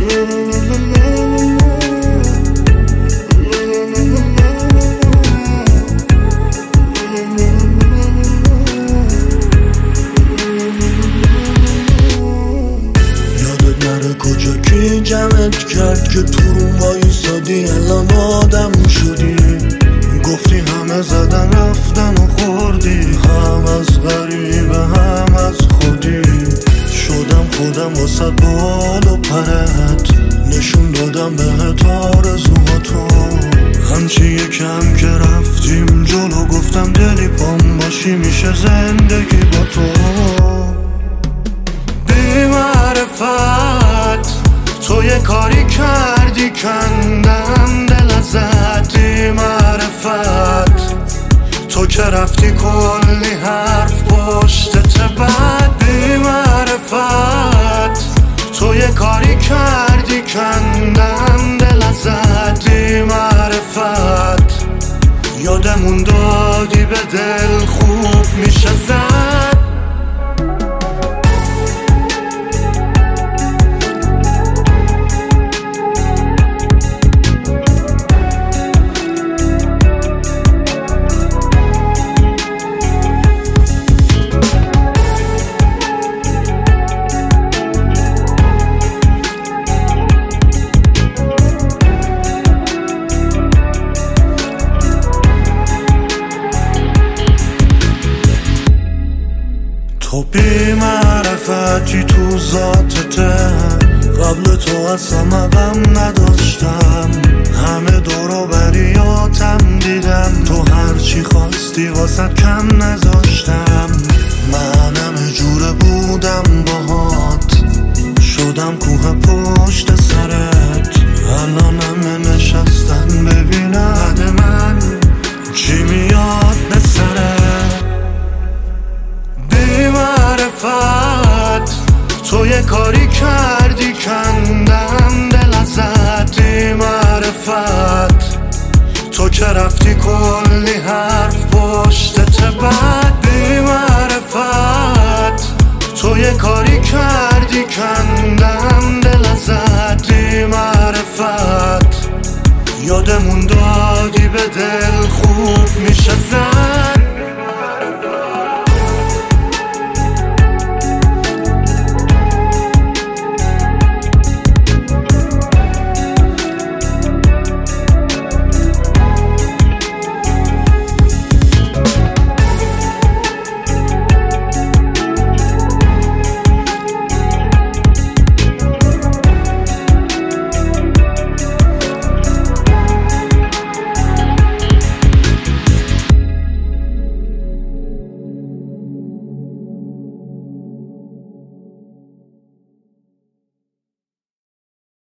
کجا کی جمعت کرد که تو روم وایسادی الان آدم شدی؟ گفتی همه زدن رفتن و خوردی، هم از غریبه هم از خودی. شدم خودم واسه بال و پرت، نشون دادم بهت آرزوهاتو. همچی یکم که رفتیم جلو گفتم دلی پام باشی میشه زندگی با تو. بی معرفت تو یه کاری کردی کندم دل ازت. بی معرفت تو که رفتی کلی حرف پشتت بد. بی معرفت تو یه کاری کردی کندم دل ازت. بی معرفت یادمون دادی به دل خوب میشه زد. تو بی معرفتی تو ذاتته، قبل تو اصلا غم نداشتم. همه دورو بریاتم دیدم، تو هرچی خواستی واسه کم نذاشتم. منم جوره بودم باهات، شدم کوه پشت سرت. الان همه نشستن ببینن بعد من چی میاد به سرت. بی معرفت تو یه کاری کردی کندم دل ازت. بی معرفت تو که رفتی کلی حرف پشتت بد. بی معرفت تو یه کاری کردی کندم